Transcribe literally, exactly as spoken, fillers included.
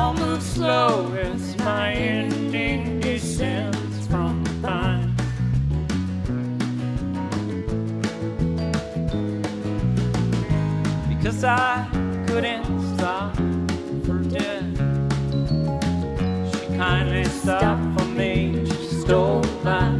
I'll move slow as my ending descends from the pine. Because I couldn't stop for death, she kindly stopped for me. She stole my